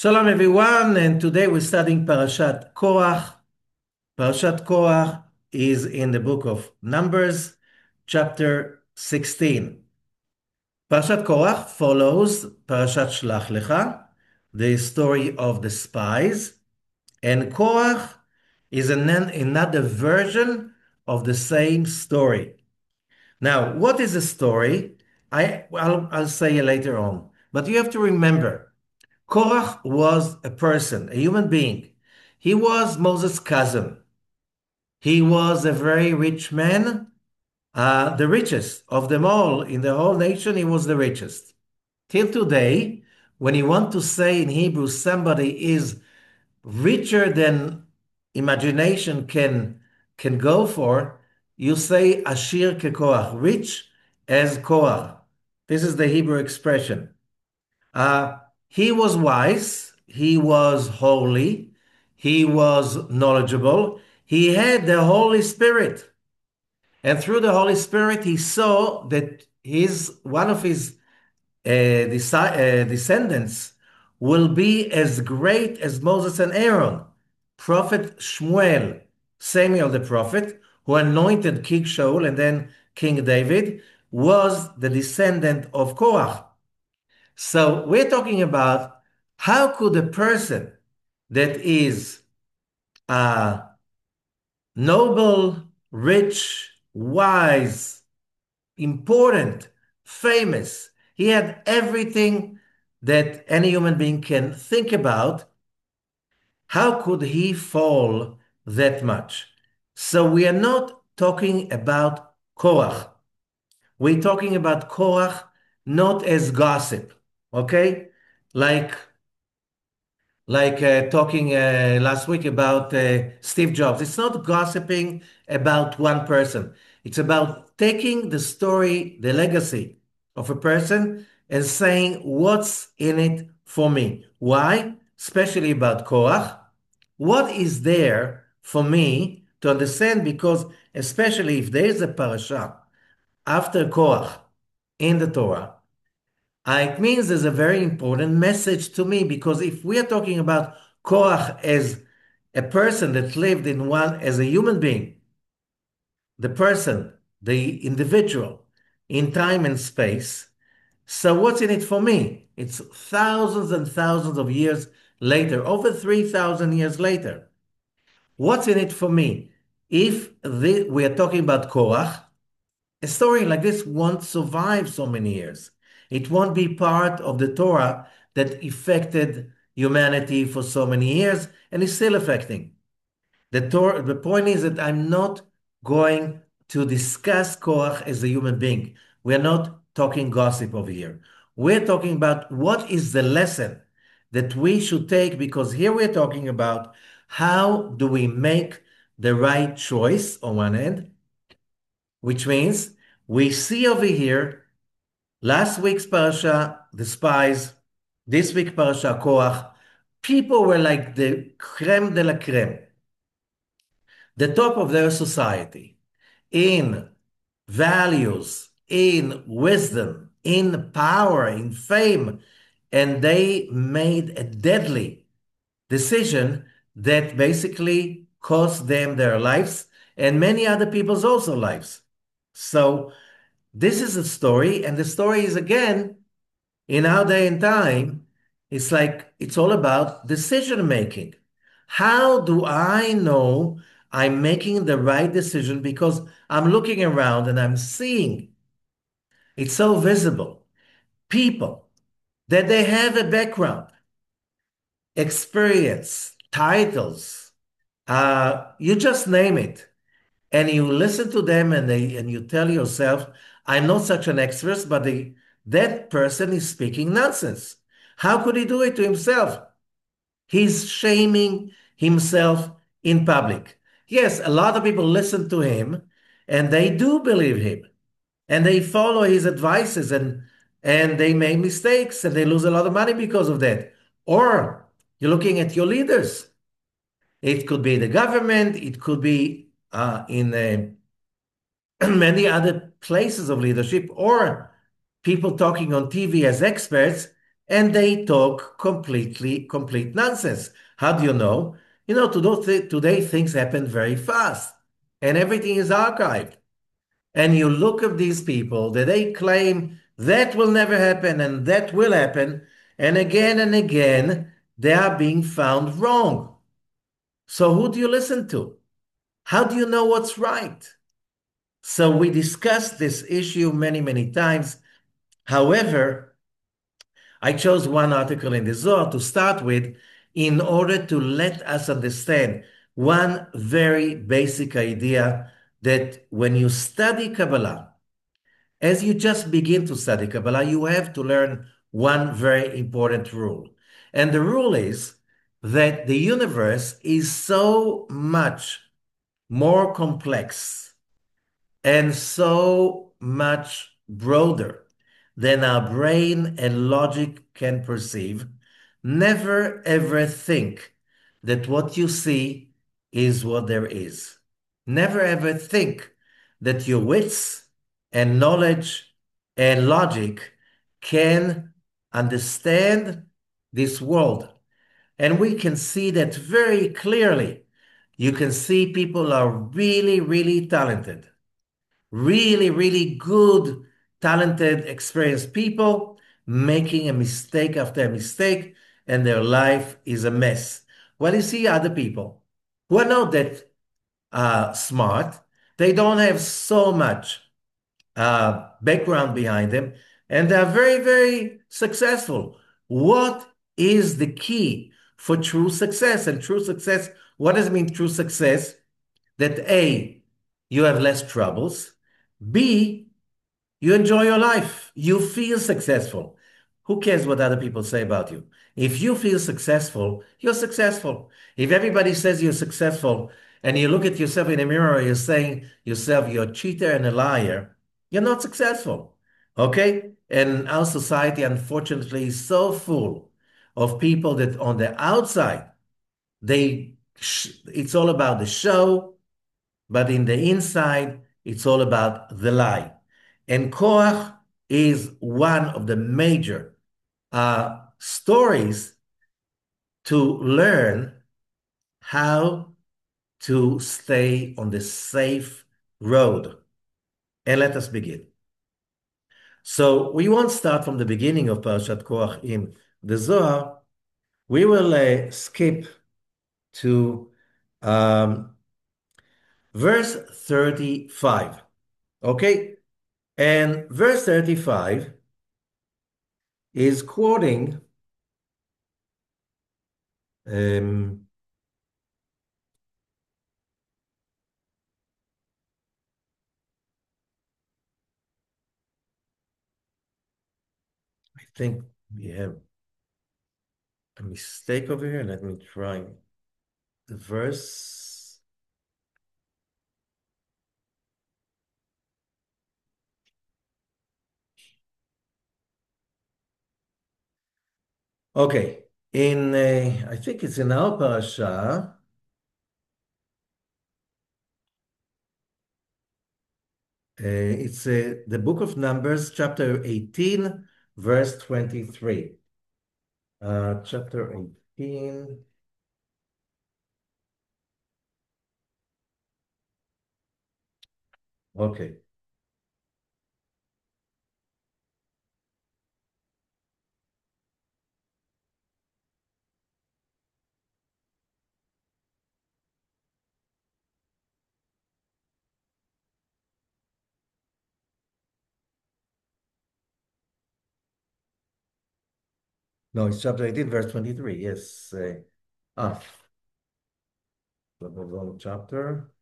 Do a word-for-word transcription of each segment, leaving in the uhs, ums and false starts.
Shalom everyone, and today we're studying Parashat Korach. Parashat Korach is in the book of Numbers, chapter sixteen. Parashat Korach follows Parashat Shlach Lecha, the story of the spies, and Korach is an, another version of the same story. Now, what is the story? I, I'll, I'll say later on, but you have to remember, Korach was a person, a human being. He was Moses' cousin. He was a very rich man, uh, the richest of them all. In the whole nation, he was the richest. Till today, when you want to say in Hebrew somebody is richer than imagination can, can go for, you say Ashir kekorach, rich as Korach. This is the Hebrew expression. Uh, he was wise, he was holy, he was knowledgeable, he had the Holy Spirit. And through the Holy Spirit, he saw that his one of his uh, desi- uh, descendants will be as great as Moses and Aaron. Prophet Shmuel, Samuel the prophet, who anointed King Shaul and then King David, was the descendant of Korach. So we're talking about how could a person that is uh, noble, rich, wise, important, famous, he had everything that any human being can think about. How could he fall that much? So we are not talking about Korach. We're talking about Korach not as gossip, okay? Like like uh, talking uh, last week about uh, Steve Jobs. It's not gossiping about one person. It's about taking the story, the legacy of a person and saying, what's in it for me? Why? Especially about Korach. What is there for me to understand? Because especially if there is a parasha after Korach in the Torah, uh, it means there's a very important message to me, because if we are talking about Korach as a person that lived in one, as a human being, the person, the individual, in time and space, so what's in it for me? It's thousands and thousands of years later, over three thousand years later. What's in it for me? If the, we are talking about Korach, a story like this won't survive so many years. It won't be part of the Torah that affected humanity for so many years and is still affecting. The Torah, the point is that I'm not going to discuss Korach as a human being. We're not talking gossip over here. We're talking about what is the lesson that we should take, because here we're talking about how do we make the right choice on one end, which means we see over here last week's parasha, the spies, this week parasha Korach. People were like the creme de la creme, the top of their society in values, in wisdom, in power, in fame, and they made a deadly decision that basically cost them their lives and many other people's also lives. So this is a story, and the story is again, in our day and time, it's like it's all about decision making. How do I know I'm making the right decision? Because I'm looking around and I'm seeing it's so visible. People that they have a background, experience, titles, uh, you just name it. And you listen to them and they and you tell yourself, I'm not such an expert, but the, that person is speaking nonsense. How could he do it to himself? He's shaming himself in public. Yes, a lot of people listen to him and they do believe him and they follow his advices, and and they make mistakes and they lose a lot of money because of that. Or you're looking at your leaders. It could be the government, it could be uh, in a many other places of leadership, or people talking on T V as experts, and they talk completely, complete nonsense. How do you know? You know, today, today things happen very fast and everything is archived. And you look at these people that they claim that will never happen and that will happen. And again and again, they are being found wrong. So who do you listen to? How do you know what's right? So we discussed this issue many, many times. However, I chose one article in the Zohar to start with in order to let us understand one very basic idea that when you study Kabbalah, as you just begin to study Kabbalah, you have to learn one very important rule. And the rule is that the universe is so much more complex and so much broader than our brain and logic can perceive. Never ever think that what you see is what there is. Never ever think that your wits and knowledge and logic can understand this world. And we can see that very clearly. You can see people are really, really talented, really, really good, talented, experienced people making a mistake after a mistake, and their life is a mess. Well, you see other people who are not that uh, smart, they don't have so much uh, background behind them, and they are very, very successful. What is the key for true success? And true success, what does it mean, true success? That A, you have less troubles. B, you enjoy your life. You feel successful. Who cares what other people say about you? If you feel successful, you're successful. If everybody says you're successful and you look at yourself in the mirror, you're saying yourself, you're a cheater and a liar, you're not successful. Okay? And our society, unfortunately, is so full of people that on the outside, they it's all about the show, but in the inside, it's all about the lie. And Korach is one of the major uh, stories to learn how to stay on the safe road. And let us begin. So we won't start from the beginning of Parashat Korach in the Zohar. We will uh, skip to um, verse thirty-five. Okay? And verse thirty-five is quoting um, I think we have a mistake over here. Let me try the verse. Okay, in uh, I think it's in our parasha. Uh, it's uh, the book of Numbers, chapter eighteen, verse twenty-three. Uh, chapter eighteen. Okay. No, it's chapter eighteen, verse twenty-three. Yes. Uh, ah, the wrong chapter.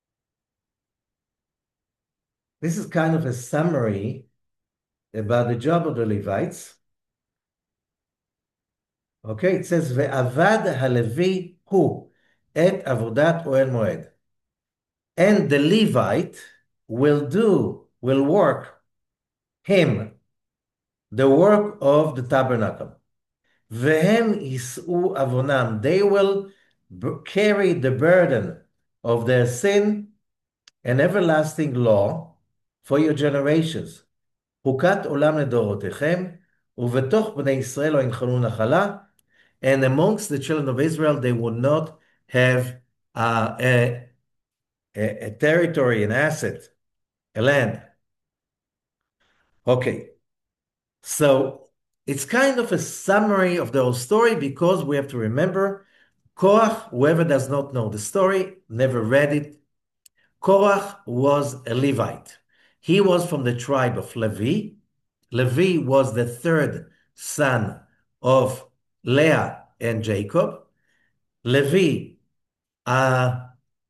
This is kind of a summary about the job of the Levites. Okay, it says, Ve'avad halevi hu et avodat Ohel Moed. And the Levite will do, will work him, the work of the tabernacle. Vehem yis'u avonam. They will carry the burden of their sin and everlasting law for your generations. Hukat olam ledorotechem, ובתוך בני ישראל לא ינחלו נחלה, and amongst the children of Israel they would not have uh, a, a, a territory, an asset, a land. Okay, so it's kind of a summary of the whole story because we have to remember Korach, whoever does not know the story, never read it, Korach was a Levite. He was from the tribe of Levi. Levi was the third son of Leah and Jacob. Levi uh,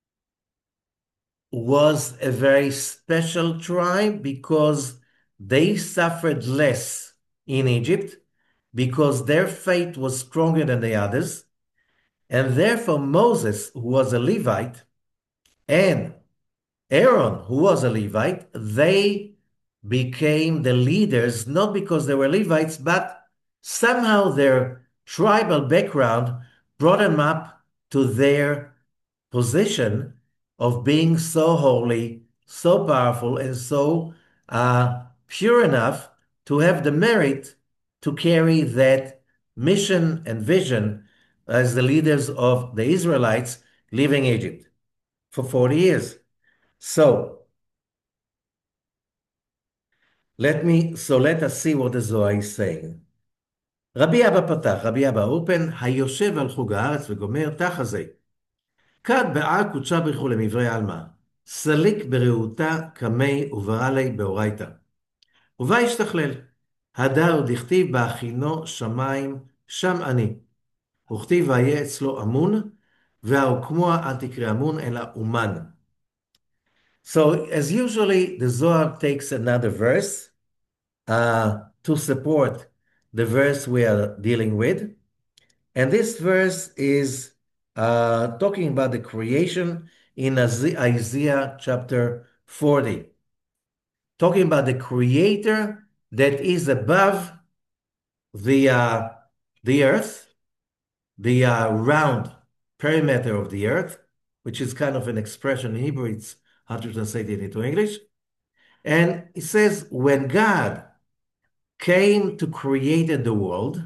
was a very special tribe because they suffered less in Egypt because their faith was stronger than the others. And therefore, Moses, who was a Levite, and Aaron, who was a Levite, they became the leaders, not because they were Levites, but somehow their tribal background brought them up to their position of being so holy, so powerful, and so uh, pure enough to have the merit to carry that mission and vision as the leaders of the Israelites leaving Egypt for forty years. So let me, so let us see what the Zohar is saying. רבי אבא פתח, רבי אבא אופן, היושב על חוג הארץ וגומר תחזה. כד באה קודשה ברכו למברי עלמא, סליק ברעותה קמי וברא לי באורייתא. ובה השתכלל, הדר דכתיב בהכינו שמיים, שם אני. וכתיב והיה אצלו אמון, והוקמוע אל תקרא אמון אלא אומן. So as usually the Zohar takes another verse uh, to support the verse we are dealing with. And this verse is uh, talking about the creation in Isaiah chapter forty, talking about the creator that is above the, uh, the earth, the uh, round perimeter of the earth, which is kind of an expression in Hebrew, it's hard to translate it into English. And it says, when God came to create the world,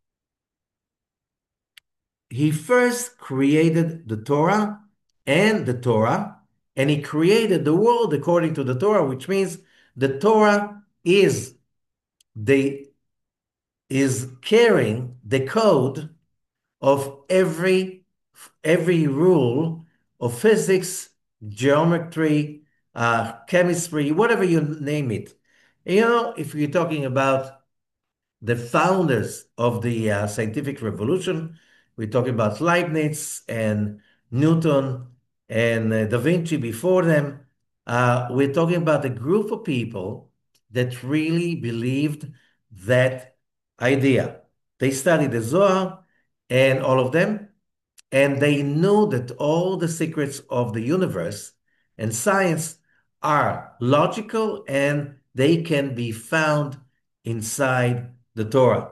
he first created the Torah and the Torah, and he created the world according to the Torah, which means the Torah is the is carrying the code of every every rule of physics, geometry, uh, chemistry, whatever you name it. You know, if you're talking about the founders of the uh, scientific revolution, we're talking about Leibniz and Newton and uh, Da Vinci before them. Uh, we're talking about a group of people that really believed that idea. They studied the Zohar and all of them, and they knew that all the secrets of the universe and science are logical and they can be found inside the Torah.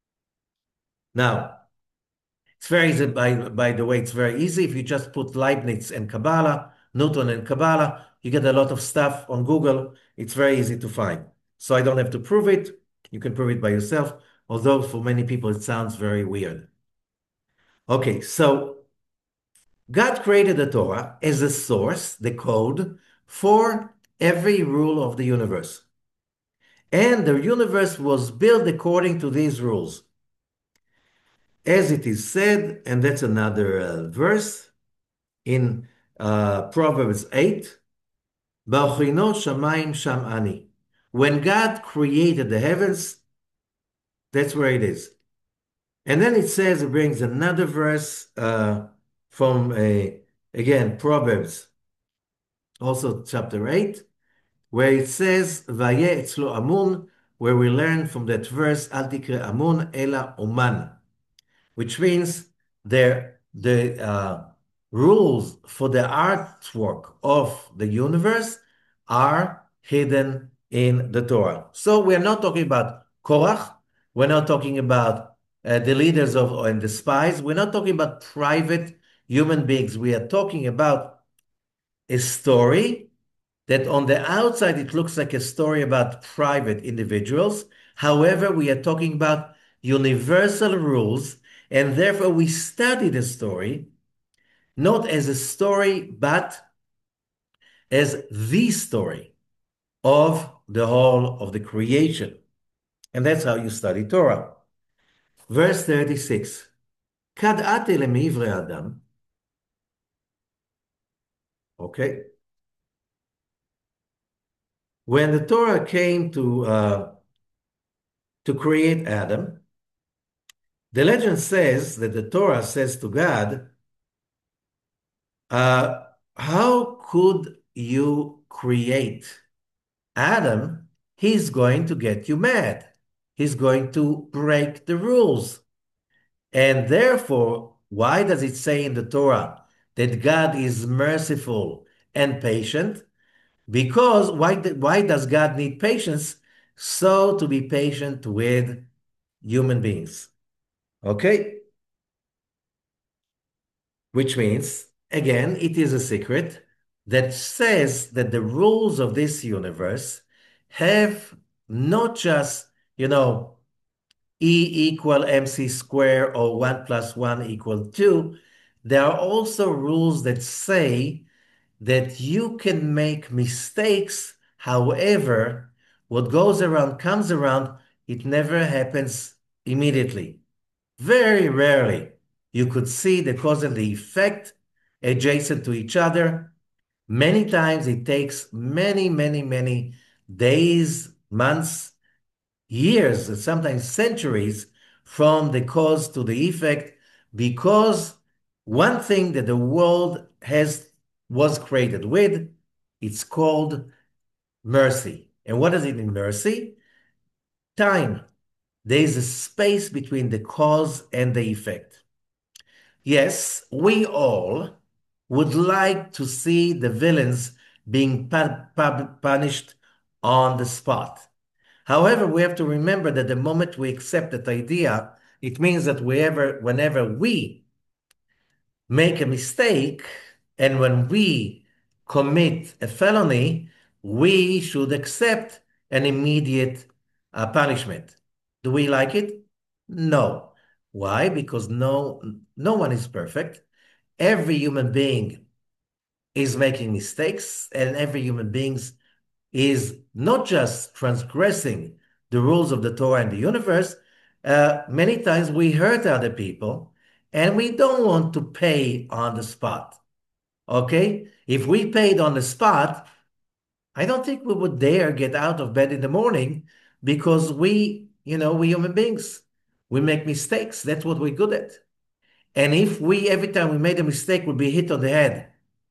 Now, it's very easy, by, by the way, it's very easy. If you just put Leibniz and Kabbalah, Newton and Kabbalah, you get a lot of stuff on Google. It's very easy to find. So I don't have to prove it. You can prove it by yourself, although for many people it sounds very weird. Okay, so God created the Torah as a source, the code, for every rule of the universe. And the universe was built according to these rules. As it is said, and that's another uh, verse in uh, Proverbs eight, Ba'ochino shamayim sham ani. When God created the heavens, that's where it is. And then it says, it brings another verse uh, from, a, again, Proverbs, also chapter eight, where it says, Vayeh etzlo amun, where we learn from that verse, Al tikre amun ela uman, which means the, the uh, rules for the artwork of the universe are hidden in the Torah. So we're not talking about Korach, we're not talking about uh, the leaders of and the spies, we're not talking about private human beings. We are talking about a story that on the outside it looks like a story about private individuals. However, we are talking about universal rules, and therefore we study the story not as a story, but as the story of the whole of the creation. And that's how you study Torah. Verse thirty-six. Kad ate lemivre Adam. Okay. When the Torah came to uh, to create Adam, the legend says that the Torah says to God, uh, how could you create Adam? He's going to get you mad. He's going to break the rules. And therefore, why does it say in the Torah that God is merciful and patient? Because why, why does God need patience? So to be patient with human beings. Okay? Which means, again, it is a secret that says that the rules of this universe have not just, you know, E equal mc square or one plus one equal two. There are also rules that say that you can make mistakes. However, what goes around comes around. It never happens immediately. Very rarely you could see the cause and the effect adjacent to each other. Many times it takes many, many, many days, months, years, and sometimes centuries from the cause to the effect, because one thing that the world has was created with, it's called mercy. And what does it mean, mercy? Time. There is a space between the cause and the effect. Yes, we all would like to see the villains being pu- pu- punished on the spot. However, we have to remember that the moment we accept that idea, it means that wherever, whenever we make a mistake and when we commit a felony, we should accept an immediate uh, punishment. Do we like it? No. Why? Because no, no one is perfect. Every human being is making mistakes, and every human being is not just transgressing the rules of the Torah and the universe. Uh, many times we hurt other people and we don't want to pay on the spot. Okay? If we paid on the spot, I don't think we would dare get out of bed in the morning because we, you know, we human beings, we make mistakes. That's what we're good at. And if we, every time we made a mistake, would be hit on the head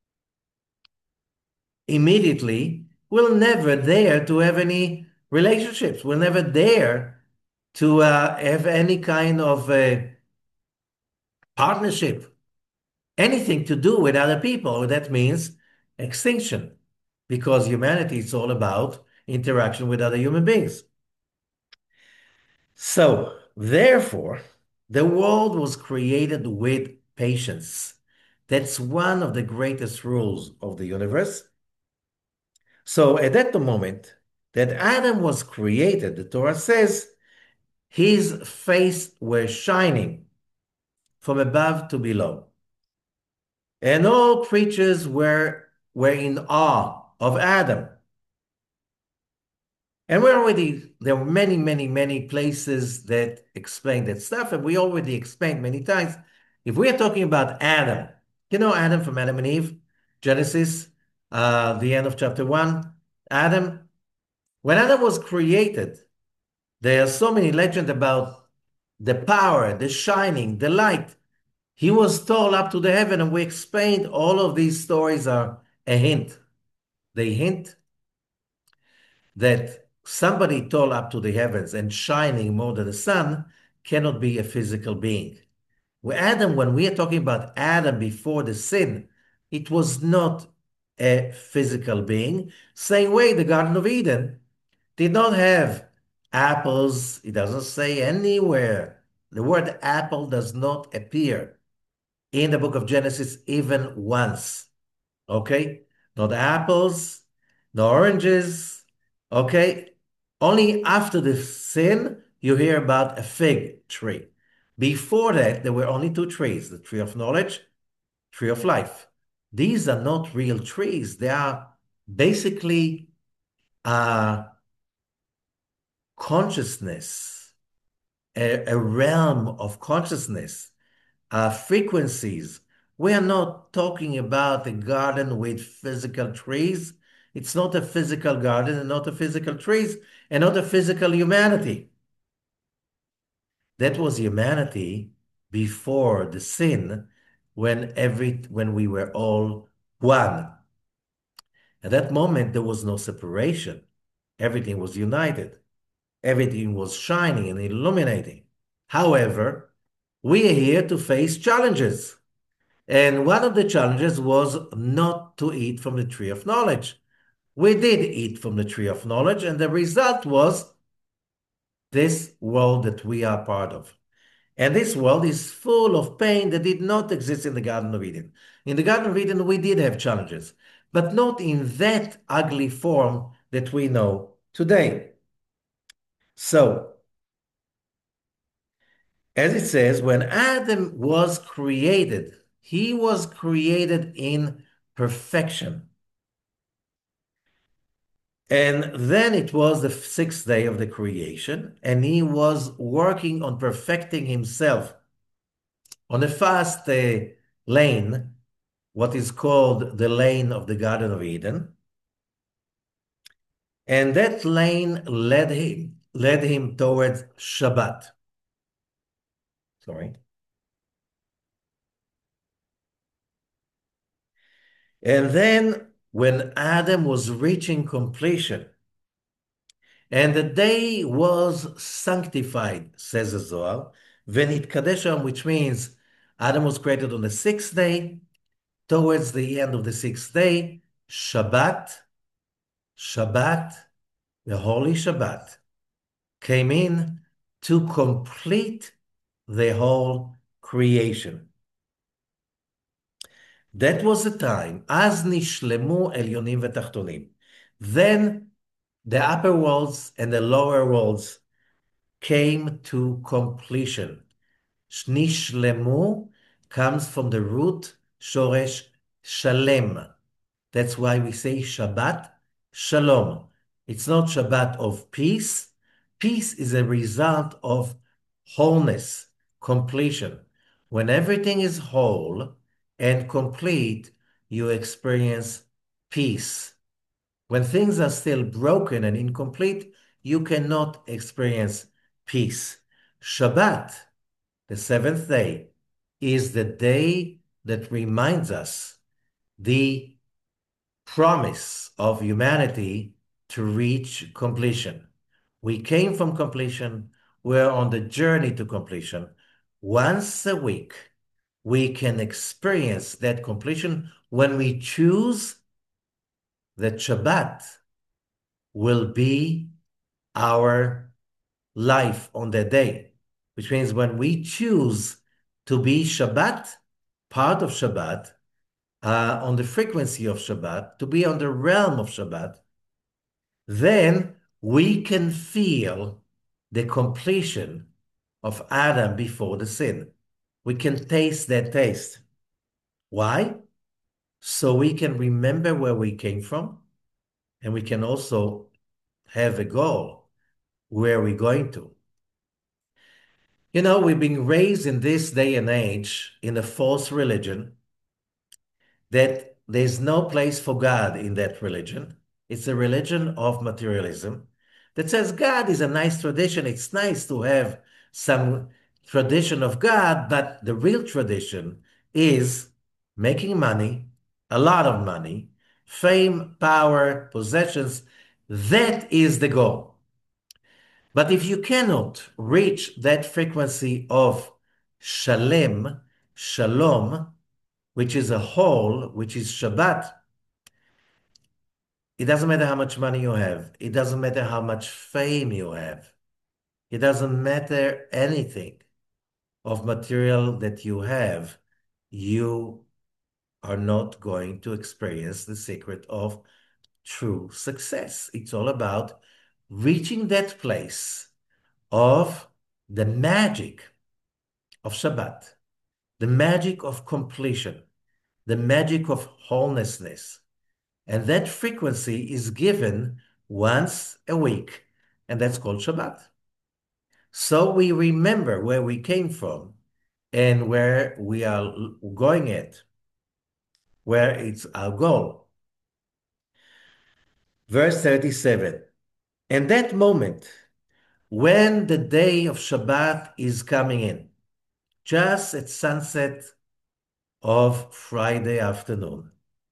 immediately, we'll never dare to have any relationships. We'll never dare to uh, have any kind of uh, partnership, anything to do with other people. That means extinction, because humanity is all about interaction with other human beings. So, therefore, the world was created with patience. That's one of the greatest rules of the universe. So at that moment that Adam was created, the Torah says, his face was shining from above to below. And all creatures were, were in awe of Adam. And we already, there were many, many, many places that explain that stuff, and we already explained many times. If we are talking about Adam, you know Adam from Adam and Eve, Genesis, uh, the end of chapter one, Adam, when Adam was created, there are so many legends about the power, the shining, the light. He was tall up to the heaven, and we explained all of these stories are a hint. They hint that somebody tall up to the heavens and shining more than the sun cannot be a physical being. With Adam, when we are talking about Adam before the sin, it was not a physical being. Same way, the Garden of Eden did not have apples. It doesn't say anywhere. The word apple does not appear in the book of Genesis even once. Okay? Not apples, no oranges. Okay? Only after the sin, you hear about a fig tree. Before that, there were only two trees, the tree of knowledge, tree of life. These are not real trees. They are basically uh, consciousness, a, a realm of consciousness, uh, frequencies. We are not talking about a garden with physical trees. It's not a physical garden and not a physical trees and not a physical humanity. That was humanity before the sin, when every when we were all one. At that moment, there was no separation. Everything was united. Everything was shining and illuminating. However, we are here to face challenges. And one of the challenges was not to eat from the tree of knowledge. We did eat from the tree of knowledge, and the result was this world that we are part of. And this world is full of pain that did not exist in the Garden of Eden. In the Garden of Eden, we did have challenges, but not in that ugly form that we know today. So, as it says, when Adam was created, he was created in perfection. And then it was the sixth day of the creation, and he was working on perfecting himself on a fast uh, lane, what is called the lane of the Garden of Eden. And that lane led him, led him towards Shabbat. Sorry. And then when Adam was reaching completion, and the day was sanctified, says the Zohar, Venit Kadesham, which means Adam was created on the sixth day. Towards the end of the sixth day, Shabbat, Shabbat, the Holy Shabbat, came in to complete the whole creation. That was the time, as nishlemu elyonim v'tachtonim. Then the upper worlds and the lower worlds came to completion. Nishlemu comes from the root shoresh shalem. That's why we say Shabbat Shalom. It's not Shabbat of peace. Peace is a result of wholeness, completion. When everything is whole and complete, you experience peace. When things are still broken and incomplete, you cannot experience peace. Shabbat, the seventh day, is the day that reminds us the promise of humanity to reach completion. We came from completion. We're on the journey to completion. Once a week, we can experience that completion when we choose that Shabbat will be our life on that day, which means when we choose to be Shabbat, part of Shabbat, uh, on the frequency of Shabbat, to be on the realm of Shabbat, then we can feel the completion of Adam before the sin. We can taste that taste. Why? So we can remember where we came from, and we can also have a goal. Where are we going to? You know, we've been raised in this day and age in a false religion that there's no place for God in that religion. It's a religion of materialism that says God is a nice tradition. It's nice to have some tradition of God, but the real tradition is making money, a lot of money, fame, power, possessions. That is the goal. But if you cannot reach that frequency of shalem, shalom, which is a whole, which is Shabbat, it doesn't matter how much money you have. It doesn't matter how much fame you have. It doesn't matter anything of material that you have. You are not going to experience the secret of true success. It's all about reaching that place of the magic of Shabbat, the magic of completion, the magic of wholenessness. And that frequency is given once a week, and that's called Shabbat. So we remember where we came from and where we are going at, where it's our goal. Verse thirty-seven, and that moment when the day of Shabbat is coming in, just at sunset of Friday afternoon.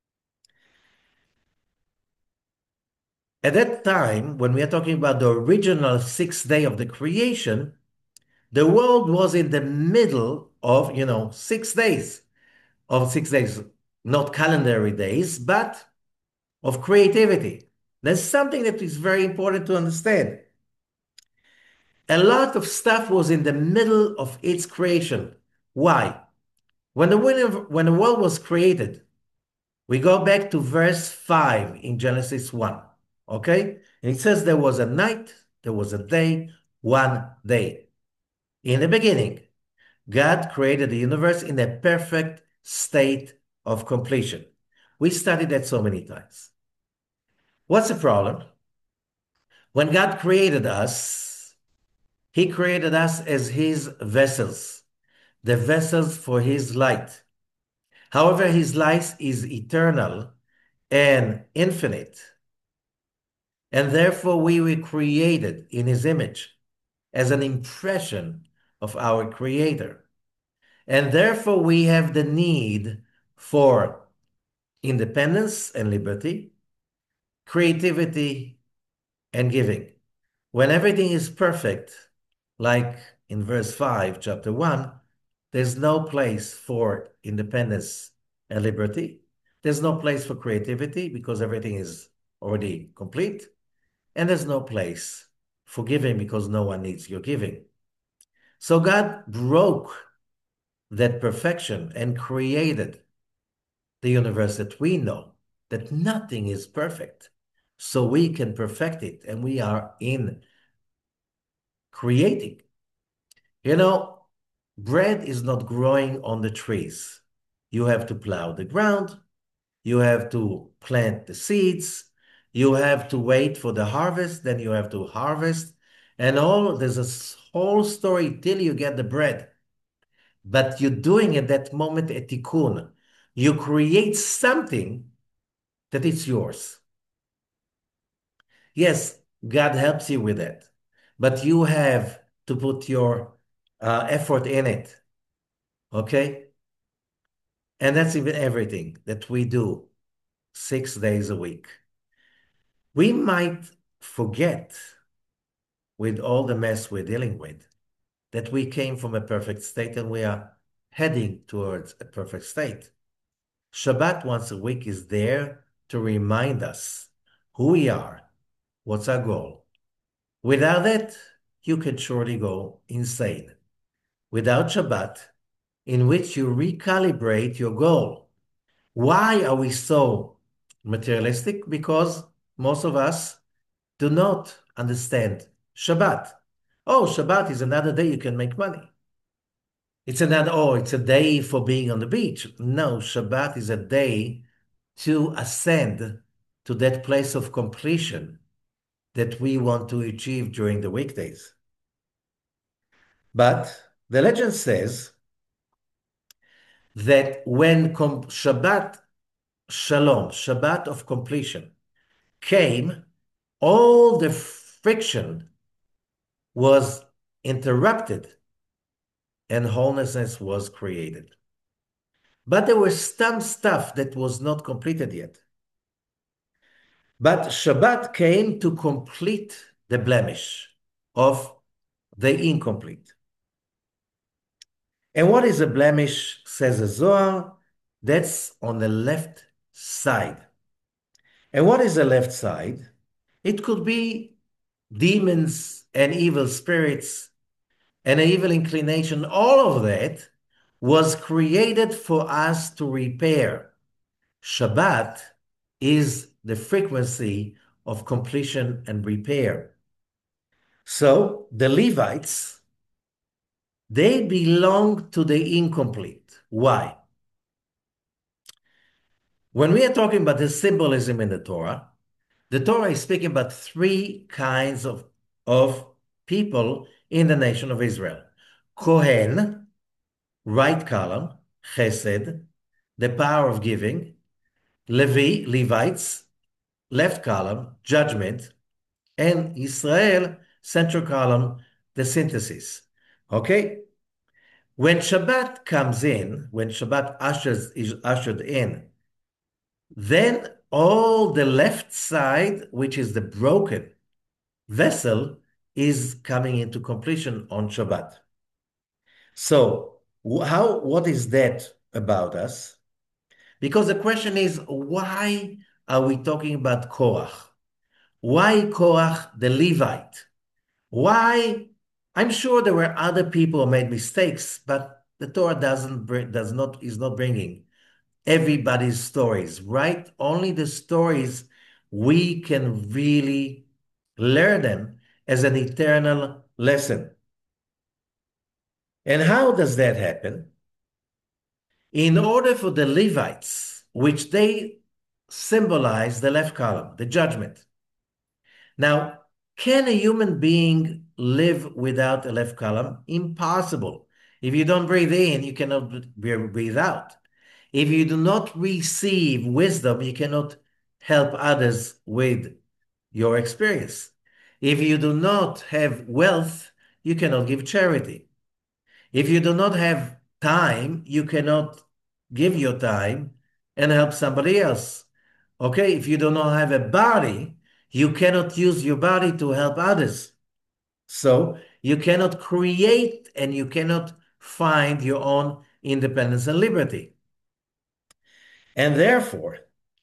At that time, when we are talking about the original sixth day of the creation, the world was in the middle of, you know, six days, of six days, not calendar days, but of creativity. There's something that is very important to understand. A lot of stuff was in the middle of its creation. Why? When the, when the world was created, we go back to verse five in Genesis one, okay? And it says there was a night, there was a day, one day. In the beginning, God created the universe in a perfect state of completion. We studied that so many times. What's the problem? When God created us, He created us as His vessels, the vessels for His light. However, His light is eternal and infinite. And therefore, we were created in His image as an impression of our Creator. And therefore, we have the need for independence and liberty, creativity and giving. When everything is perfect, like in verse five, chapter one, there's no place for independence and liberty. There's no place for creativity because everything is already complete. And there's no place for giving because no one needs your giving. So God broke that perfection and created the universe that we know, that nothing is perfect. So we can perfect it, and we are in creating. You know, bread is not growing on the trees. You have to plow the ground, you have to plant the seeds, you have to wait for the harvest, then you have to harvest, and all there's a whole story till you get the bread. But you're doing at that moment a tikkun. You create something that it's yours. Yes, God helps you with that, but you have to put your uh, effort in it, okay? And that's even everything that we do six days a week. We might forget, with all the mess we're dealing with, that we came from a perfect state and we are heading towards a perfect state. Shabbat once a week is there to remind us who we are, what's our goal. Without it, you can surely go insane. Without Shabbat, in which you recalibrate your goal. Why are we so materialistic? Because most of us do not understand Shabbat. Oh, Shabbat is another day you can make money. It's another, oh, it's a day for being on the beach. No, Shabbat is a day to ascend to that place of completion that we want to achieve during the weekdays. But the legend says that when Shabbat Shalom, Shabbat of completion, came, all the friction was interrupted and wholeness was created. But there was some stuff that was not completed yet. But Shabbat came to complete the blemish of the incomplete. And what is a blemish, says the Zohar? That's on the left side. And what is the left side? It could be demons and evil spirits and an evil inclination. All of that was created for us to repair. Shabbat is the frequency of completion and repair. So the Levites, they belong to the incomplete. Why? When we are talking about the symbolism in the Torah, the Torah is speaking about three kinds of, of people in the nation of Israel. Kohen, right column, chesed, the power of giving. Levi, Levites, left column, judgment. And Israel, central column, the synthesis. Okay? When Shabbat comes in, when Shabbat ushers, is ushered in, then all the left side, which is the broken vessel, is coming into completion on Shabbat. So, how, what is that about us? Because the question is, why are we talking about Korach? Why Korach the Levite? Why? I'm sure there were other people who made mistakes, but the Torah doesn't bring, does not, is not bringing everybody's stories, right? Only the stories we can really learn them as an eternal lesson. And how does that happen? In order for the Levites, which they symbolize the left column, the judgment. Now, can a human being live without a left column? Impossible. If you don't breathe in, you cannot breathe out. If you do not receive wisdom, you cannot help others with your experience. If you do not have wealth, you cannot give charity. If you do not have time, you cannot give your time and help somebody else. Okay, if you do not have a body, you cannot use your body to help others. So you cannot create and you cannot find your own independence and liberty. And therefore,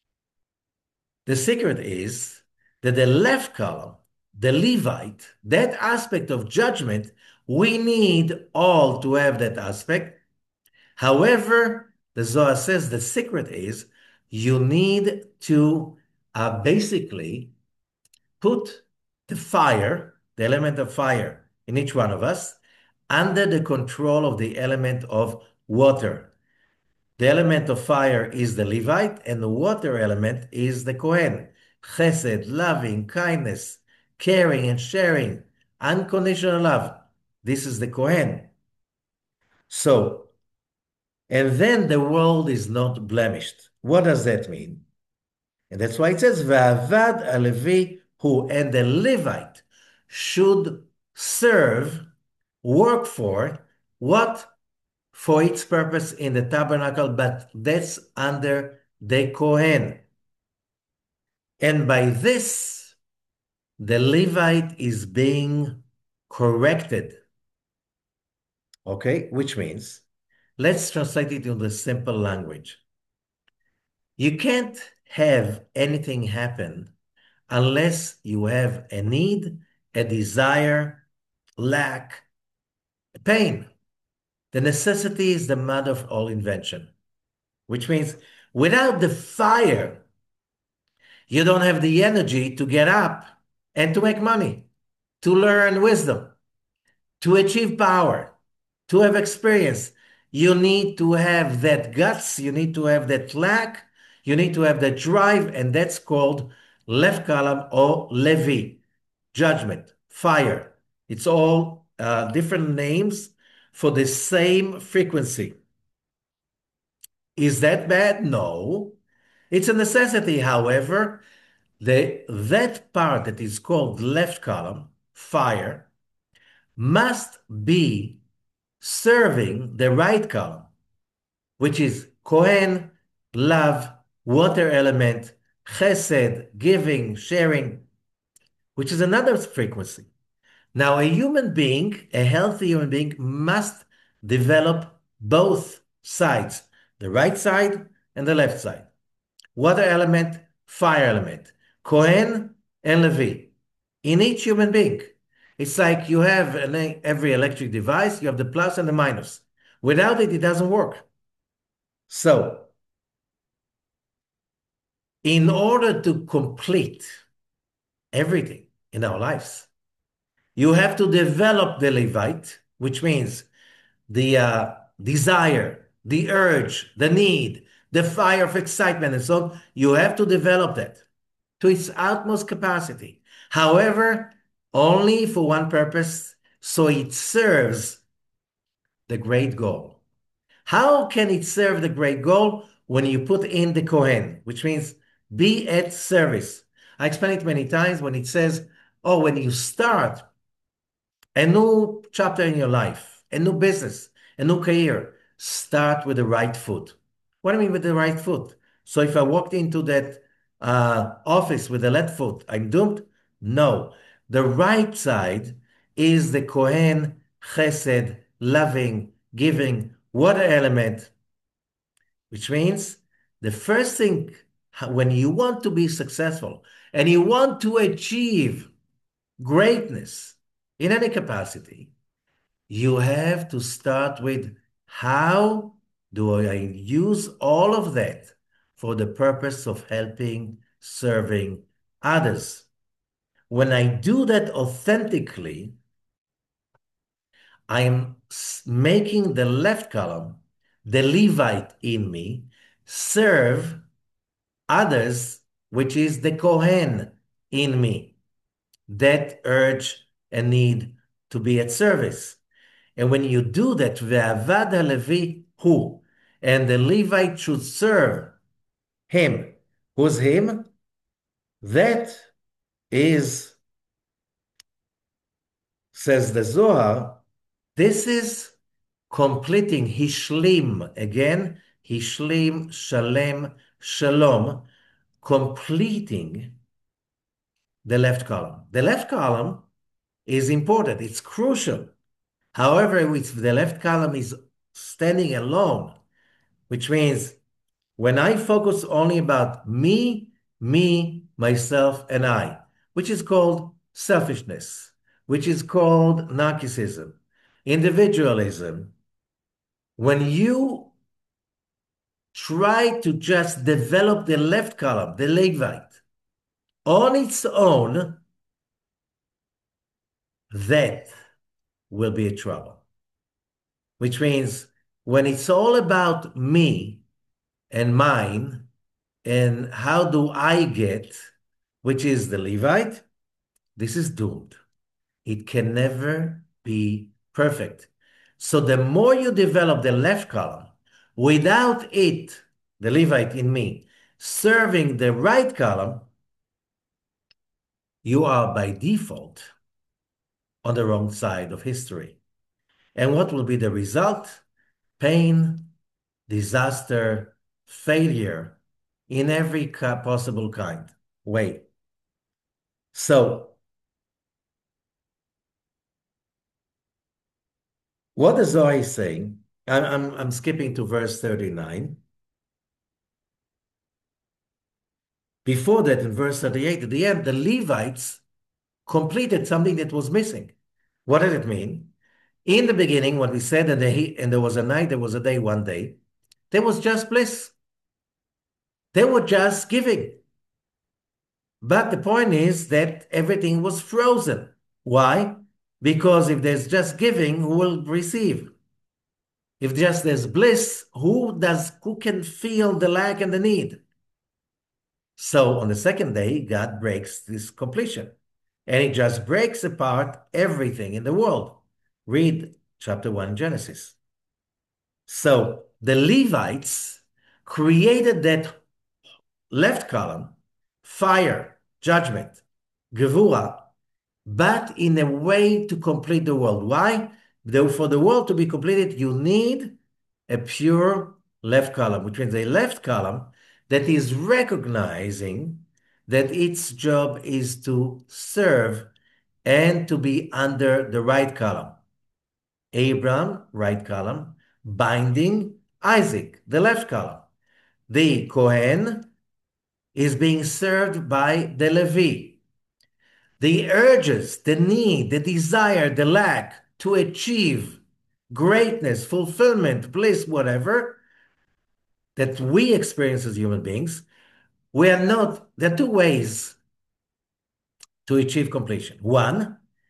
the secret is that the left column, the Levite, that aspect of judgment, we need all to have that aspect. However, the Zohar says the secret is you need to uh, basically put the fire, the element of fire in each one of us, under the control of the element of water. The element of fire is the Levite, and the water element is the Kohen. Chesed, loving, kindness, caring and sharing, unconditional love. This is the Kohen. So, and then the world is not blemished. What does that mean? And that's why it says, Va'avad alevi who, and the Levite should serve, work for, what? For its purpose in the tabernacle, but that's under the Kohen. And by this, the Levite is being corrected. Okay, which means, let's translate it into simple language. You can't have anything happen unless you have a need, a desire, lack, pain. The necessity is the mother of all invention, which means without the fire, you don't have the energy to get up and to make money, to learn wisdom, to achieve power, to have experience. You need to have that guts, you need to have that lack, you need to have that drive, and that's called left column or Levi, judgment, fire. It's all uh, different names for the same frequency. Is that bad? No. It's a necessity. However, the, that part that is called left column, fire, must be serving the right column, which is Kohen, love, water element, chesed, giving, sharing, which is another frequency. Now, a human being, a healthy human being, must develop both sides, the right side and the left side. Water element, fire element, Kohen and Levi, in each human being. It's like you have an, every electric device, you have the plus and the minus. Without it, it doesn't work. So, in order to complete everything in our lives, You have to develop the Levite, which means the uh, desire, the urge, the need, the fire of excitement, and so on. You have to develop that to its utmost capacity. However, only for one purpose, so it serves the great goal. How can it serve the great goal? When you put in the Kohen, which means be at service. I explained it many times when it says, oh, when you start a new chapter in your life, a new business, a new career, start with the right foot. What do I mean with the right foot? So if I walked into that uh, office with the left foot, I'm doomed? No. The right side is the Kohen, chesed, loving, giving, water element, which means the first thing when you want to be successful and you want to achieve greatness in any capacity, you have to start with how do I use all of that for the purpose of helping, serving others. When I do that authentically, I'm making the left column, the Levite in me, serve others, which is the Kohen in me, that urge and need to be at service. And when you do that, ve'avad halevi hu, and the Levite should serve him. Who's him? That is, says the Zohar, this is completing hishlim, again, hishlim, shalem, shalom, completing the left column. The left column is important, it's crucial. However, if the left column is standing alone, which means when I focus only about me, me, myself, and I, which is called selfishness, which is called narcissism, individualism, when you try to just develop the left column, the Levite, on its own, that will be a trouble. Which means when it's all about me and mine, and how do I get, which is the Levite, this is doomed. It can never be perfect. So the more you develop the left column, without it, the Levite in me, serving the right column, you are by default on the wrong side of history. And what will be the result? Pain, disaster, failure in every possible kind way. So, what the Zohar is saying, I'm, I'm, I'm skipping to verse thirty-nine. Before that, in verse thirty-eight, at the end, the Levites completed something that was missing. What did it mean? In the beginning, when we said that the, and there was a night, there was a day, one day, there was just bliss. They were just giving. But the point is that everything was frozen. Why? Because if there's just giving, who will receive? If just there's bliss, who does who can feel the lack and the need? So on the second day, God breaks this completion. And it just breaks apart everything in the world. Read chapter one, Genesis. So the Levites created that left column, fire, judgment, gevura, but in a way to complete the world. Why? Though for the world to be completed, you need a pure left column, which means a left column that is recognizing that its job is to serve and to be under the right column. Abraham, right column, binding Isaac, the left column. The Kohen is being served by the Levi. The urges, the need, the desire, the lack to achieve greatness, fulfillment, bliss, whatever, that we experience as human beings, we are not, there are two ways to achieve completion. One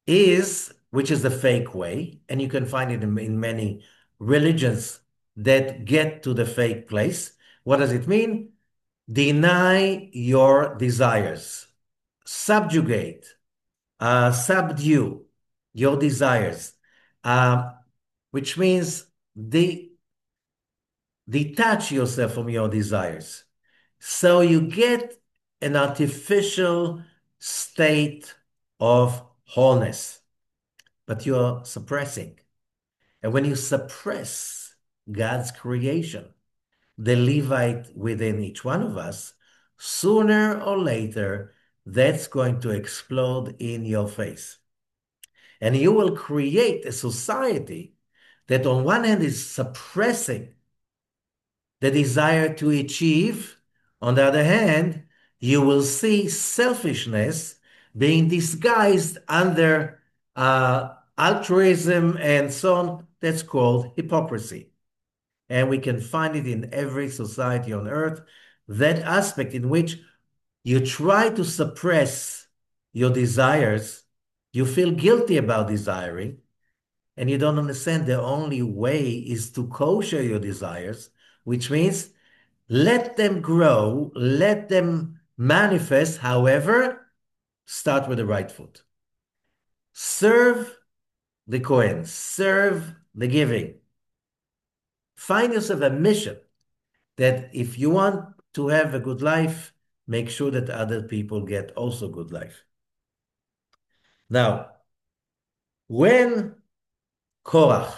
is, which is the fake way, and you can find it in, in many religions that get to the fake place. What does it mean? Deny your desires, subjugate, uh, subdue your desires, uh, which means de detach yourself from your desires. So you get an artificial state of wholeness, but you're suppressing. And when you suppress God's creation, the Levite within each one of us, sooner or later, that's going to explode in your face. And you will create a society that on one hand is suppressing the desire to achieve. On the other hand, you will see selfishness being disguised under uh, altruism and so on. That's called hypocrisy. And we can find it in every society on earth, that aspect in which you try to suppress your desires, you feel guilty about desiring, and you don't understand the only way is to kosher your desires, which means let them grow, let them manifest. However, start with the right foot. Serve the Kohen, serve the giving. Find yourself a mission that if you want to have a good life, make sure that other people get also good life. Now, when Korach,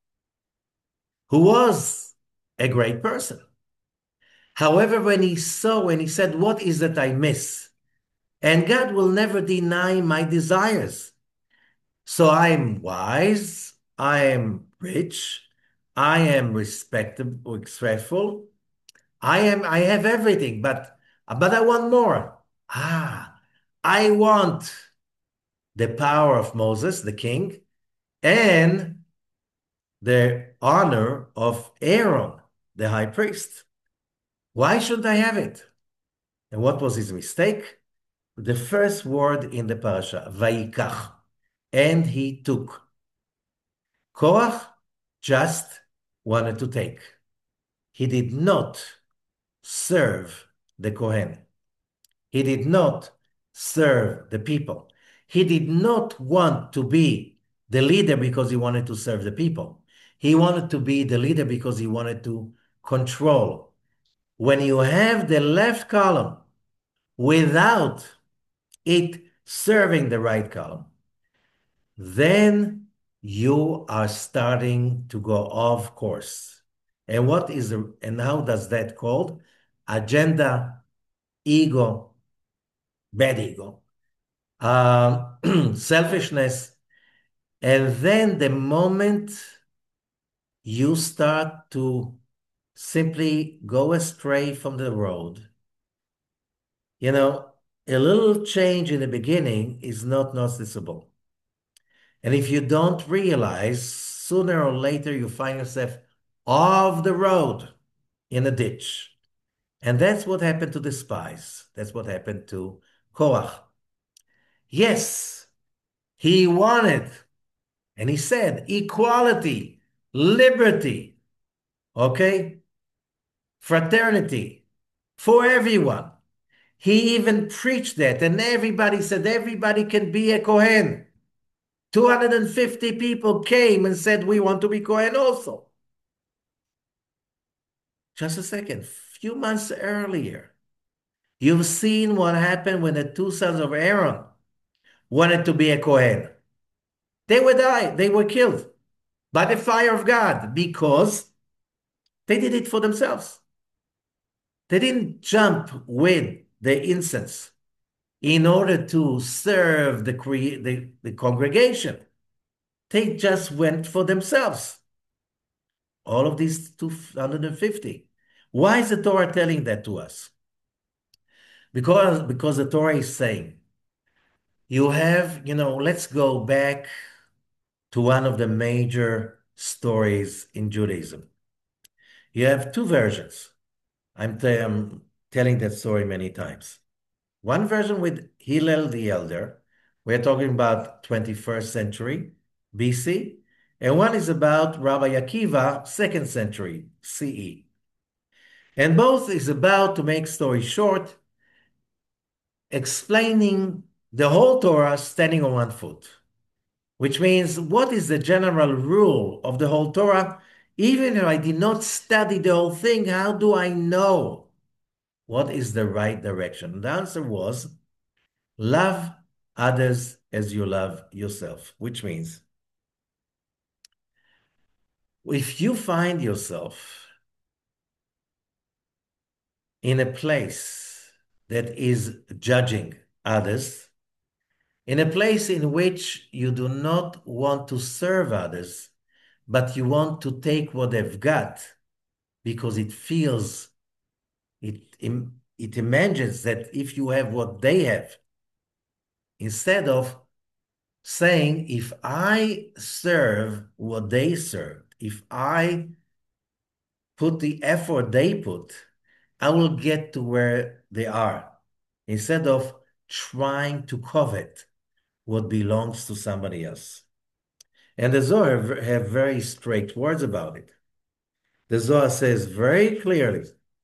who was a great person, however, when he saw, when he said, what is that I miss? And God will never deny my desires. So I am wise, I am rich, I am respectable, respectful, I am, I have everything, but, but I want more. Ah, I want the power of Moses, the king, and the honor of Aaron, the high priest. Why shouldn't I have it? And what was his mistake? The first word in the parasha, Vayikach, and he took. Korach just wanted to take. He did not serve the Kohen. He did not serve the people. He did not want to be the leader because he wanted to serve the people. He wanted to be the leader because he wanted to control. When you have the left column without it serving the right column, then you are starting to go off course. And what is the, and how does that called? Agenda, ego, bad ego, um, selfishness. And then the moment you start to simply go astray from the road, you know, a little change in the beginning is not noticeable. And if you don't realize, sooner or later you find yourself off the road in a ditch. And that's what happened to the spies. That's what happened to Korach. Yes, he wanted, and he said, equality, liberty, okay, fraternity for everyone. He even preached that, and everybody said everybody can be a Kohen. two hundred fifty people came and said, we want to be Kohen also. Just a second, few months earlier, you've seen what happened when the two sons of Aaron wanted to be a Kohen. They would die, they were killed by the fire of God because they did it for themselves. They didn't jump with the incense in order to serve the, cre- the, the congregation. They just went for themselves. All of these two hundred fifty. Why is the Torah telling that to us? Because, because the Torah is saying, you have, you know, let's go back to one of the major stories in Judaism. You have two versions. I'm, t- I'm telling that story many times. One version with Hillel the elder, We're talking about twenty-first century B C, and one is about Rabbi Akiva, second century C E. And both is about, to make story short, explaining the whole Torah standing on one foot, which means what is the general rule of the whole Torah? Even if I did not study the whole thing, how do I know what is the right direction? The answer was love others as you love yourself, which means if you find yourself in a place that is judging others, in a place in which you do not want to serve others, but you want to take what they've got because it feels, it, it imagines that if you have what they have, instead of saying, if I serve what they serve, if I put the effort they put, I will get to where they are, instead of trying to covet what belongs to somebody else. And the Zohar have very straight words about it. The Zohar says very clearly,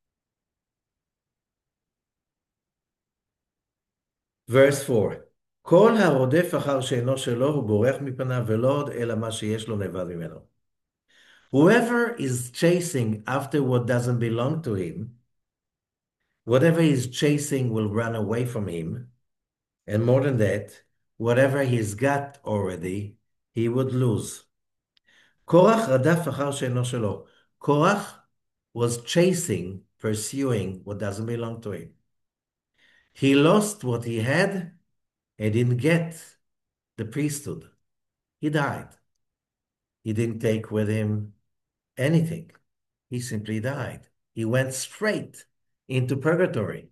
verse four, כל הרודף אחר שאינו שלו הוא בורח מפניו ולא עוד אלא מה שיש לו נאבד ממנו. Whoever is chasing after what doesn't belong to him, whatever he's chasing will run away from him. And more than that, whatever he's got already, he would lose. Korach רדף אחר שאינו שלו. Korach was chasing, pursuing what doesn't belong to him. He lost what he had and didn't get the priesthood. He died. He didn't take with him anything. He simply died. He went straight into purgatory.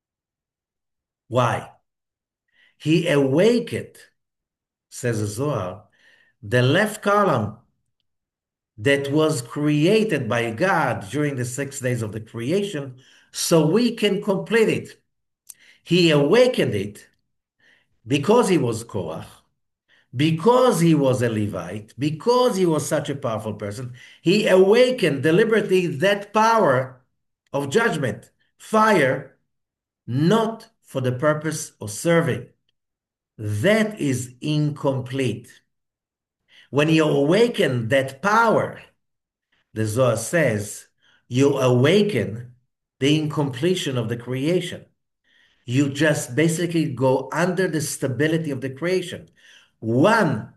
Why? He awakened, says the Zohar, the left column that was created by God during the six days of the creation, so we can complete it. He awakened it because he was Korach, because he was a Levite, because he was such a powerful person. He awakened deliberately that power of judgment, fire, not for the purpose of serving. That is incomplete. When you awaken that power, the Zohar says, you awaken the incompletion of the creation. You just basically go under the stability of the creation. One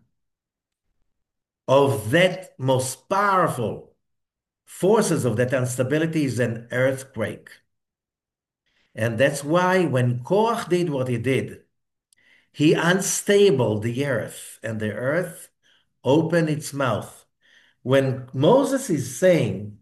of that most powerful forces of that instability is an earthquake. And that's why when Korach did what he did, he unstable the earth, and the earth opened its mouth. When Moses is saying,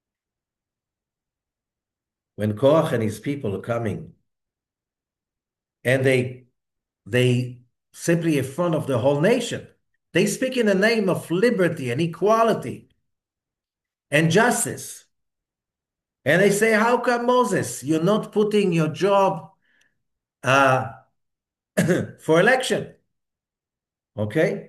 when Korach and his people are coming, and they, they simply in front of the whole nation, they speak in the name of liberty and equality and justice. And they say, how come, Moses, you're not putting your job uh, for election? Okay?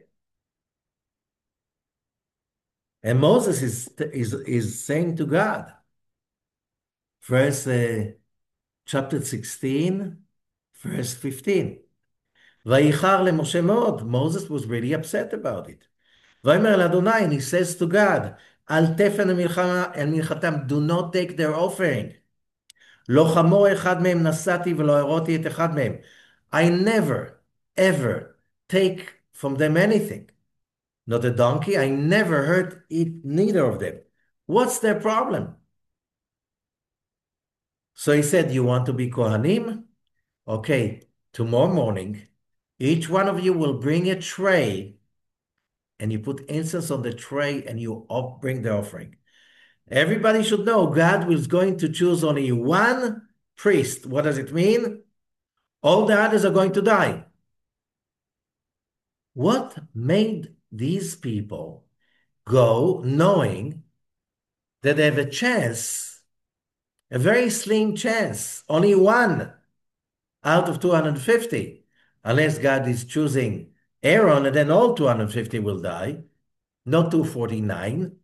And Moses is, is, is saying to God, verse uh, chapter sixteen, verse fifteen, Vayichar leMoshe מאוד. Moses was really upset about it. Vayimer l'Adonai, and he says to God, Al tefen el minchatam, do not take their offering. לא חמור אחד מהם נשאתי ולא הראתי את אחד מהם. I never, ever take from them anything. Not a donkey, I never hurt it, neither of them. What's their problem? So he said, you want to be Kohanim? Okay, tomorrow morning, each one of you will bring a tray and you put incense on the tray and you bring the offering. Everybody should know God was going to choose only one priest. What does it mean? All the others are going to die. What made these people go knowing that they have a chance, a very slim chance, only one out of two hundred fifty, unless God is choosing Aaron and then all two hundred fifty will die, not two hundred forty-nine.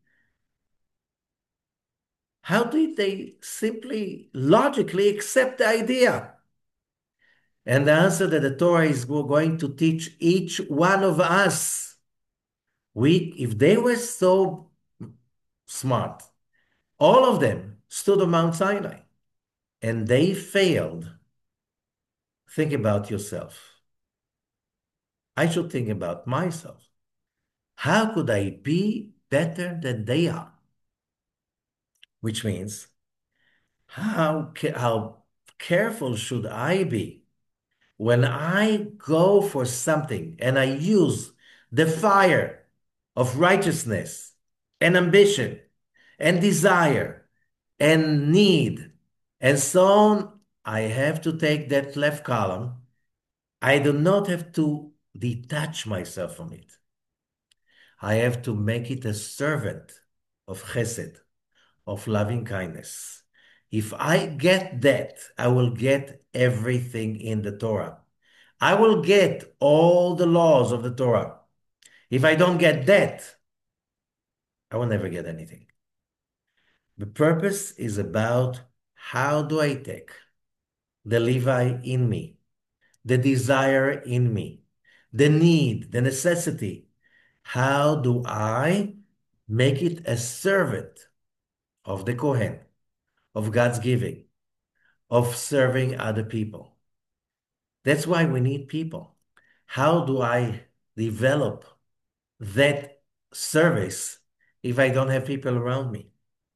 How did they simply logically accept the idea? And the answer that the Torah is going to teach each one of us, we, if they were so smart, all of them stood on Mount Sinai and they failed. Think about yourself. I should think about myself. How could I be better than they are? Which means, how, how careful should I be when I go for something and I use the fire of righteousness and ambition and desire and need and so on? I have to take that left column. I do not have to detach myself from it. I have to make it a servant of chesed, of loving kindness. If I get that, I will get everything in the Torah. I will get all the laws of the Torah. If I don't get that, I will never get anything. The purpose is about how do I take the Levi in me, the desire in me, the need, the necessity. How do I make it a servant of the Kohen, of God's giving, of serving other people? That's why we need people. How do I develop that service if I don't have people around me?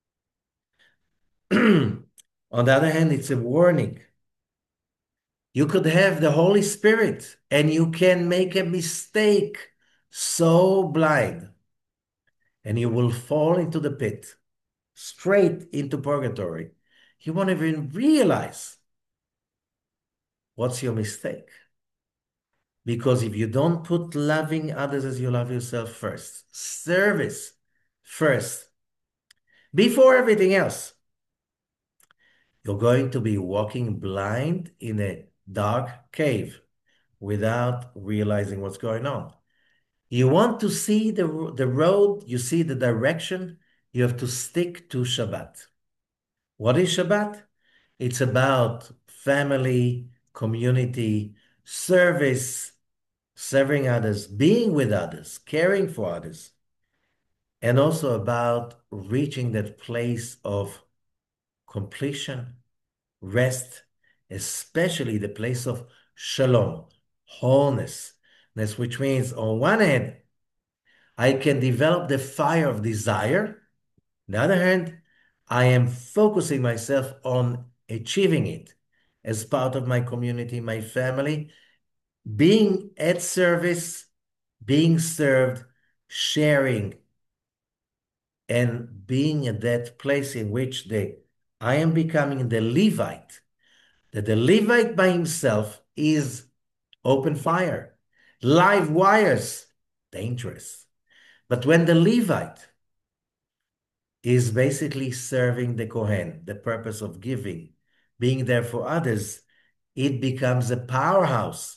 On the other hand, it's a warning. You could have the Holy Spirit and you can make a mistake so blind and you will fall into the pit, straight into purgatory. You won't even realize what's your mistake. Because if you don't put loving others as you love yourself first, service first, before everything else, you're going to be walking blind in a dark cave without realizing what's going on. You want to see the, the road, you see the direction, you have to stick to Shabbat. What is Shabbat? It's about family, community, service, serving others, being with others, caring for others, and also about reaching that place of completion, rest, especially the place of shalom, wholeness, which means on one hand, I can develop the fire of desire. On the other hand, I am focusing myself on achieving it as part of my community, my family, being at service, being served, sharing, and being at that place in which the I am becoming the Levite, that the Levite by himself is open fire, live wires, dangerous. But when the Levite is basically serving the Kohen, the purpose of giving, being there for others, it becomes a powerhouse.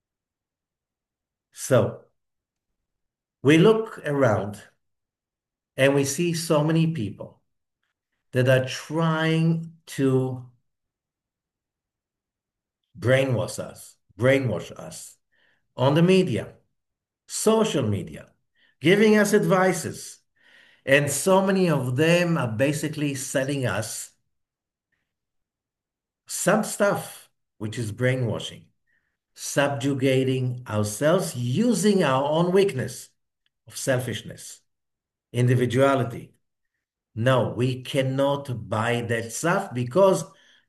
So we look around and we see so many people that are trying to brainwash us, brainwash us on the media, social media, giving us advices. And so many of them are basically selling us some stuff, which is brainwashing, subjugating ourselves using our own weakness of selfishness, individuality. No, we cannot buy that stuff because,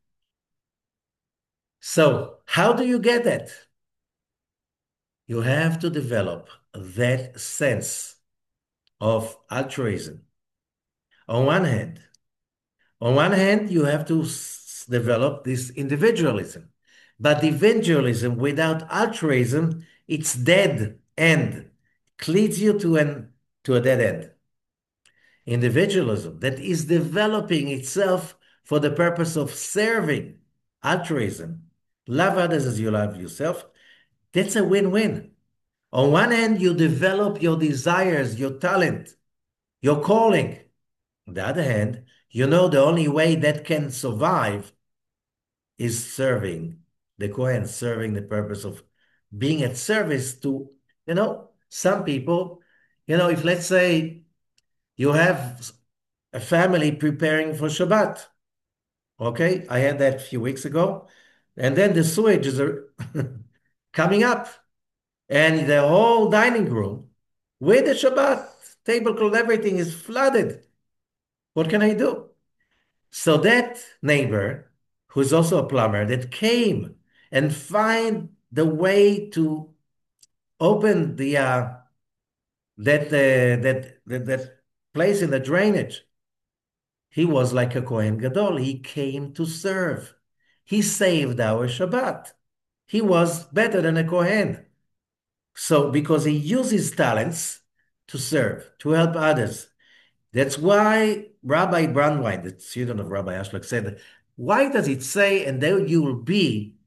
so how do you get that? You have to develop that sense of altruism. On one hand, on one hand, you have to s- develop this individualism. But individualism without altruism, it's dead end. It leads you to an to a dead end. Individualism that is developing itself for the purpose of serving, altruism, love others as you love yourself, That's a win-win. On one hand, you develop your desires, your talent, your calling. On the other hand, you know the only way that can survive is serving the Kohen, serving the purpose of being at service to, you know, some people, you know, if let's say you have a family preparing for Shabbat, okay? I had that a few weeks ago. And then the sewage is uh, coming up, and the whole dining room with the Shabbat tablecloth, everything is flooded. What can I do? So that neighbor, who's also a plumber, that came and find the way to open the uh, that, uh, that that that place in the drainage. He was like a Kohen Gadol. He came to serve. He saved our Shabbat. He was better than a Kohen. So because he used his talents to serve, to help others. That's why Rabbi Brandwein, the student of Rabbi Ashlag, said, why does it say, and there you will be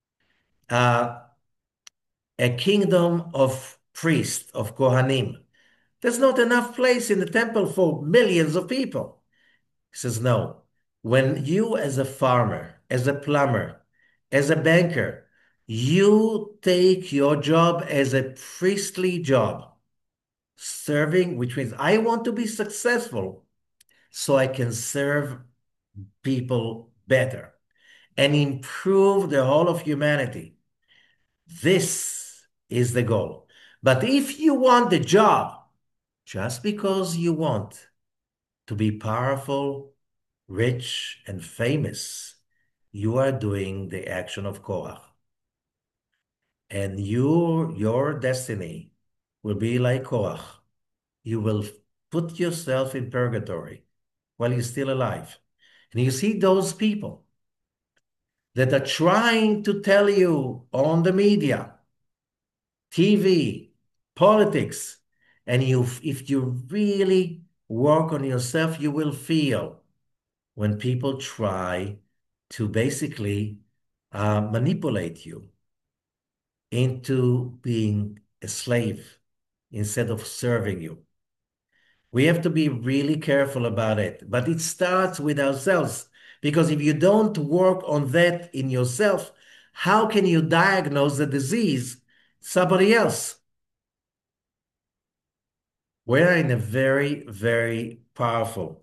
uh, a kingdom of priests, of Kohanim? There's not enough place in the temple for millions of people. He says, no. When you, as a farmer, as a plumber, as a banker, you take your job as a priestly job, serving, which means I want to be successful so I can serve people better and improve the whole of humanity. This is the goal. But if you want the job just because you want to be powerful, rich, and famous, you are doing the action of Korach. And you, your destiny will be like Korach. You will put yourself in purgatory while you're still alive. And you see those people that are trying to tell you on the media, T V, politics, and you, if you really work on yourself, you will feel when people try to basically uh, manipulate you into being a slave instead of serving you. We have to be really careful about it, but it starts with ourselves. Because if you don't work on that in yourself, how can you diagnose the disease somebody else? We're in a very, very powerful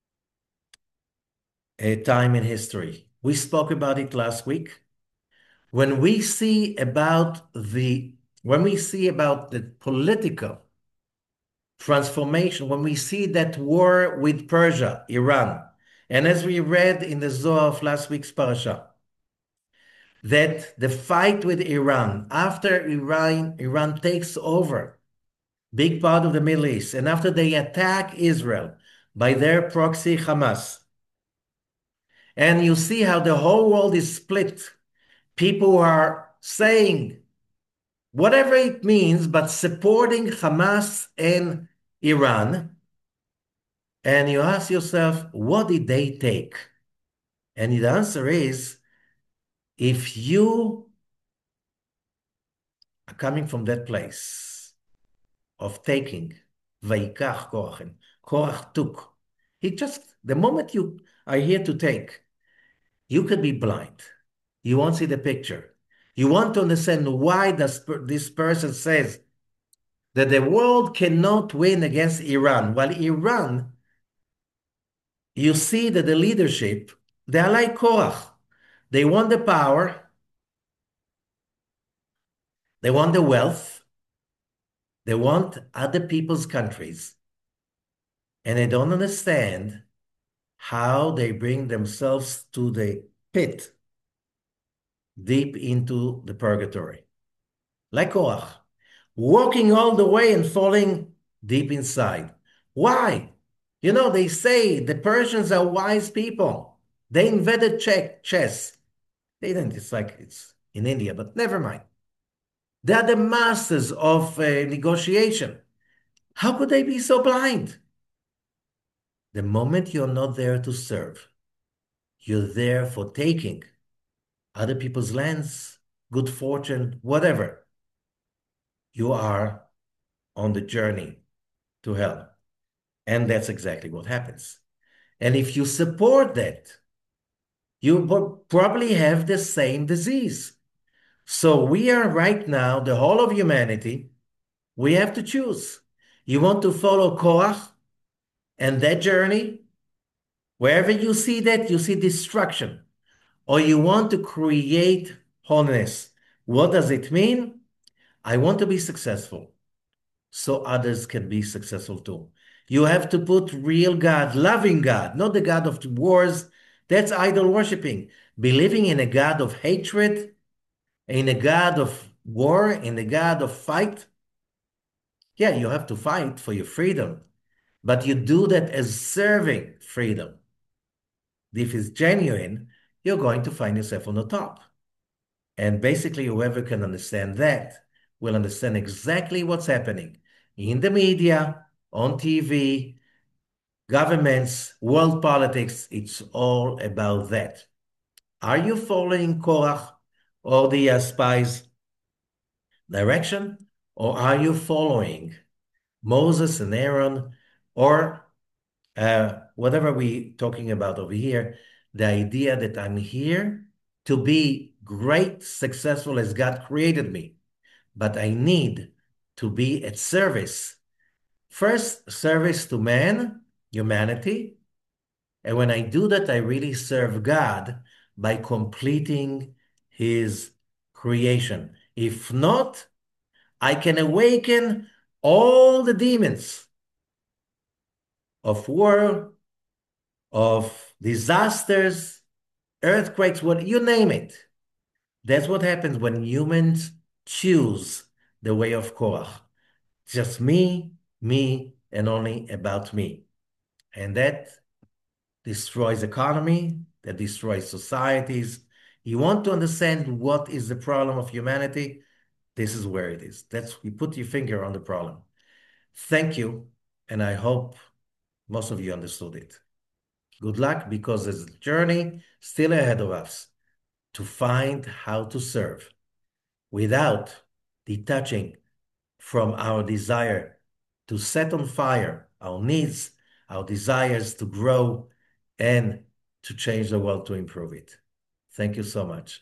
uh, time in history. We spoke about it last week. When we see about the when we see about the political transformation, when we see that war with Persia, Iran, and as we read in the Zohar of last week's parasha, that the fight with Iran, after Iran, Iran takes over big part of the Middle East, and after they attack Israel by their proxy Hamas, and you see how the whole world is split. People are saying whatever it means, but supporting Hamas and Iran. And you ask yourself, what did they take? And the answer is, if you are coming from that place of taking, Vaikach Korach, and Korach took, he just, the moment you are here to take, you could be blind. You won't see the picture. You want to understand why does this person says that the world cannot win against Iran, while Iran, you see that the leadership, they are like Korach. They want the power, they want the wealth, they want other people's countries, and they don't understand how they bring themselves to the pit, deep into the purgatory. Like Korach, walking all the way and falling deep inside. Why? You know, they say the Persians are wise people. They invented check, chess. They didn't, it's like it's in India, but never mind. They are the masters of uh, negotiation. How could they be so blind? The moment you're not there to serve, you're there for taking other people's lands, good fortune, whatever. you are on the journey to hell. And that's exactly what happens. And if you support that, you probably have the same disease. So we are right now, the whole of humanity, we have to choose. You want to follow Korach and that journey? Wherever you see that, you see destruction. Or you want to create wholeness. What does it mean? I want to be successful so others can be successful too. You have to put real God, loving God, not the God of wars. That's idol worshiping. Believing in a God of hatred, in a God of war, in a God of fight. Yeah, you have to fight for your freedom, but you do that as serving freedom. If it's genuine, you're going to find yourself on the top. And basically, whoever can understand that will understand exactly what's happening in the media, on T V, governments, world politics. It's all about that. Are you following Korach or the uh, spies' direction, or are you following Moses and Aaron, or uh, whatever we're talking about over here, the idea that I'm here to be great, successful as God created me, but I need to be at service. First, service to man, humanity. And when I do that, I really serve God by completing his creation. If not, I can awaken all the demons of war, of disasters, earthquakes, what you name it. That's what happens when humans choose the way of Korach. Just me, me, and only about me. And that destroys economy, that destroys societies. You want to understand what is the problem of humanity? This is where it is. That's you put your finger on the problem. Thank you, and I hope most of you understood it. Good luck, because there's a journey still ahead of us to find how to serve without detaching from our desire to set on fire our needs, our desires to grow, and to change the world to improve it. Thank you so much.